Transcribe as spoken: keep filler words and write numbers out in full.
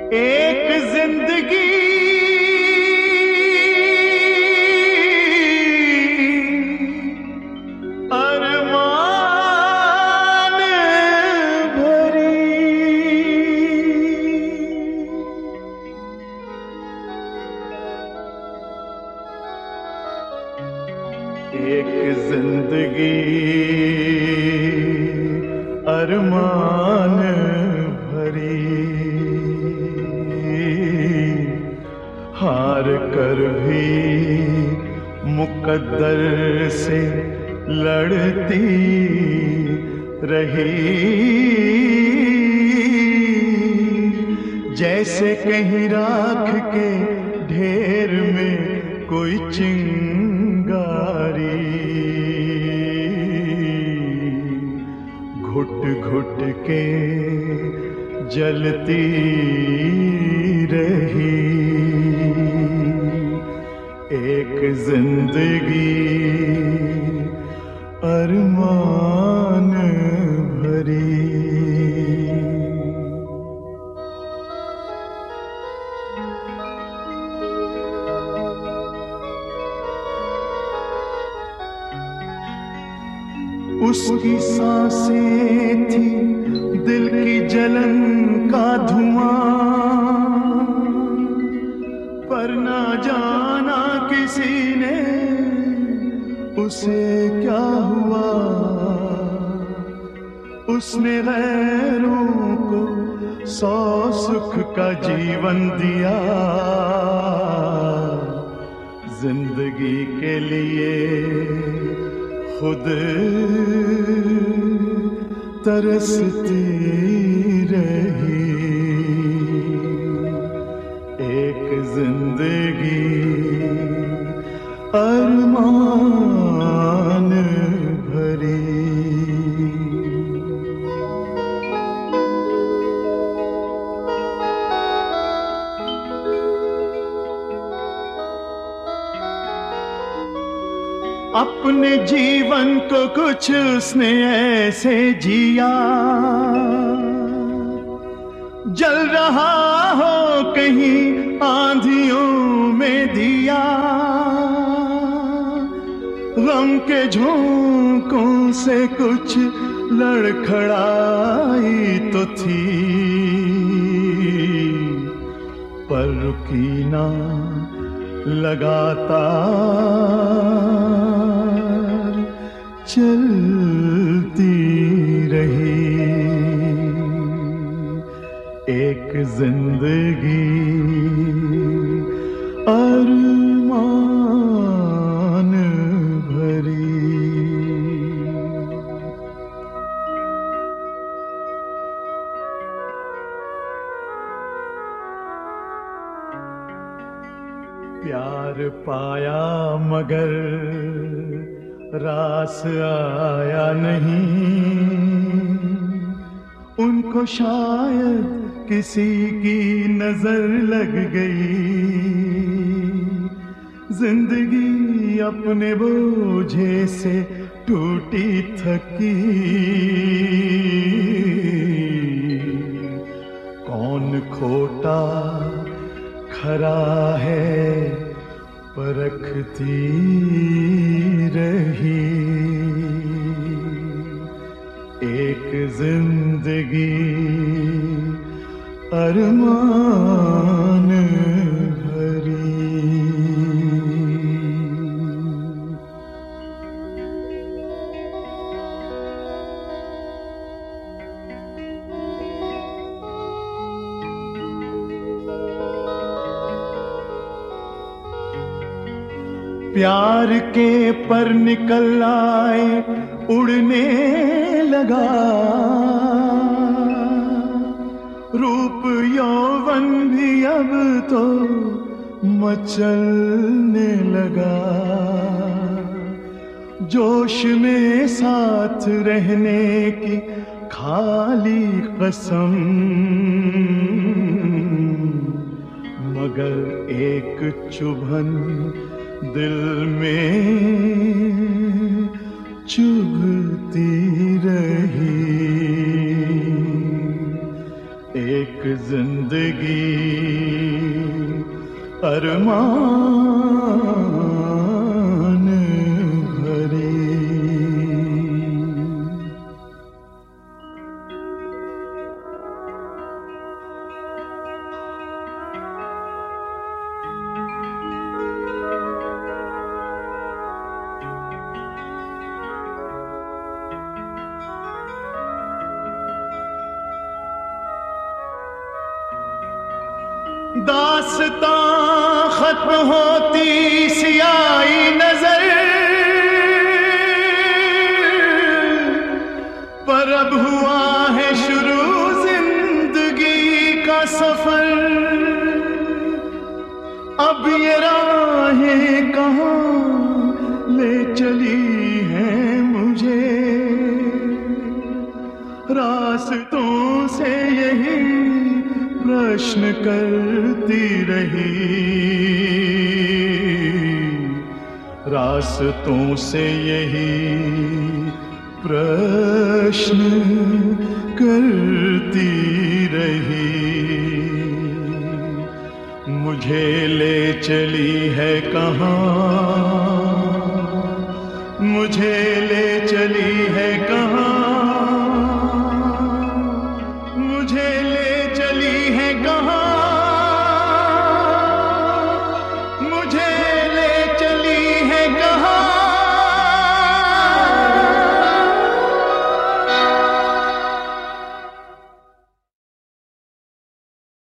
एक जिंदगी अरमान भरी, एक जिंदगी अरमान भरी, हार कर भी मुकद्दर से लड़ती रही, जैसे कहीं राख के ढेर में कोई चिंगारी, घुट घुट के जलती रही, एक जिंदगी अरमान भरी। उसकी सांसें थी दिल की जलन का धुआं, पर ना जाना किसी ने उसे क्या हुआ, उसने गैरों को सौ सुख का जीवन दिया, जिंदगी के लिए खुद तरसती रही, एक जिंदगी अरमान भरी। अपने जीवन को कुछ उसने ऐसे जिया, जल रहा हो कहीं आंधियों में दिया, गम के झोंकों से कुछ लड़खड़ाई तो थी, पर रुकी ना लगातार चलती रही, एक जिंदगी अरमान भरी। प्यार पाया मगर रास आया नहीं, उनको शायद किसी की नजर लग गई, जिंदगी अपने बोझे से टूटी थकी, कौन खोटा खरा है परखती रही, एक जिंदगी अरमान भरी। प्यार के पर निकल आए उड़ने लगा, रूप यौवन भी अब तो मचलने लगा, जोश में साथ रहने की खाली कसम, मगर एक चुभन दिल में चुभती रही, एक एक जिंदगी अरमान भरी। दास्तां खत्म होती सियाही नजर, पर अब हुआ है शुरू जिंदगी का सफर। अब ये राहें कहाँ ले चली हैं मुझे, रास्तों से यही प्रश्न करती रही, रास्तों से यही प्रश्न करती रही। मुझे ले चली है कहाँ